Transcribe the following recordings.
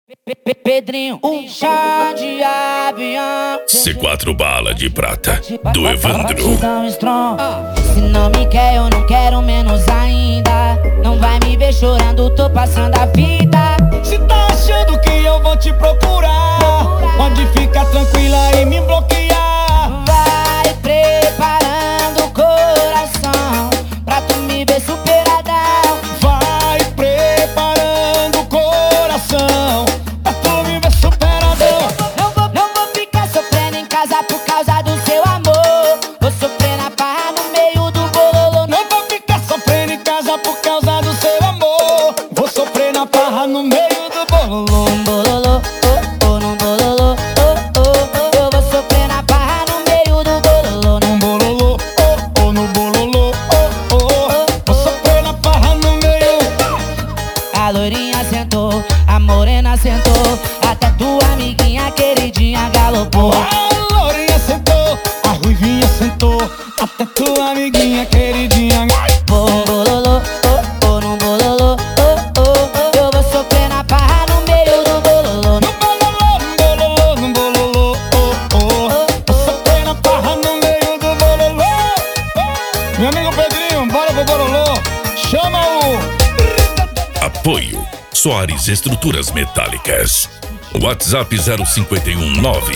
Pedrinho, um chá de avião. C4 bala de prata, do Evandro. Se não me quer, eu não quero menos ainda. Não vai me ver chorando, tô passando a vida. Se tá achando que eu vou te procurar, pode ficar tranquila e me bloquear. Vai preparando o coração pra tu me ver superadão. Vai preparando o coração pra tu me ver superadão. Não vou ficar sofrendo em casa por causa do seu amor. Vou sofrer na barra no meio do bololô. Não vou ficar sofrendo em casa por causa do seu amor. Vou sofrer na barra no meio do bololô. No bololô, oh, oh, no bololô, oh, oh, oh. Eu vou sofrer na barra no meio do bololô. No bololô, oh, oh, no bololô, oh, oh. Vou sofrer na barra no meio. A loirinha sentou, a morena sentou, até tua amiguinha queridinha galopou. A lourinha sentou, a ruivinha sentou, até tua amiguinha queridinha. Bololô, oh, oh, no bololô, oh, oh. Eu vou sofrer na barra no meio do bololô. No bololô, no bololô, no bololô, oh, oh. Vou sofrer na barra no meio do bololô. Meu amigo Pedrinho, bora pro bololô. Chama o... Apoio Soares Estruturas Metálicas. WhatsApp 0519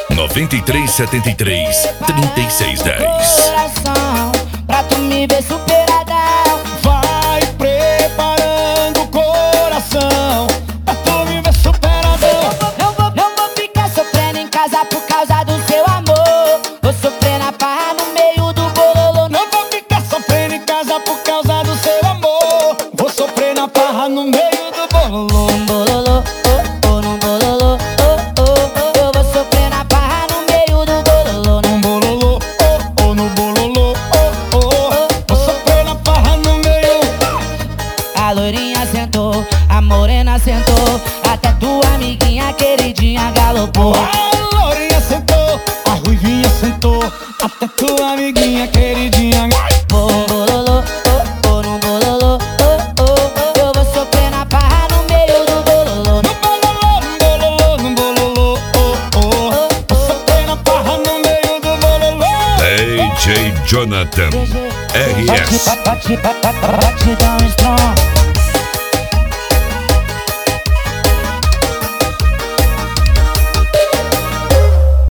9373 3610. Coração, pra tu me ver superadão. Vai preparando o coração pra tu me ver superadão. Não vou ficar sofrendo em casa por causa do seu amor. Vou sofrer na barra no meio do bololô. Não vou ficar sofrendo em casa por causa do seu amor. Vou sofrer na barra no meio do bololô. No bololô, oh, oh, no bololô, oh, oh. Eu vou sofrer na barra no meio do bololô. No bololô, oh, oh, no bololô, oh, oh. Vou sofrer na barra no meio. A loirinha sentou, a morena sentou, até tua amiguinha queridinha galopou. A lourinha sentou, a ruivinha sentou, até tua amiguinha queridinha. Bololô, oh, oh, no bololô, oh, oh. Eu vou sofrer na barra no meio do bololô. No bololô, no bololô, no bololô, oh, oh. Vou sofrer na barra no meio do bololô. DJ Jonathan RS. Batidão strong.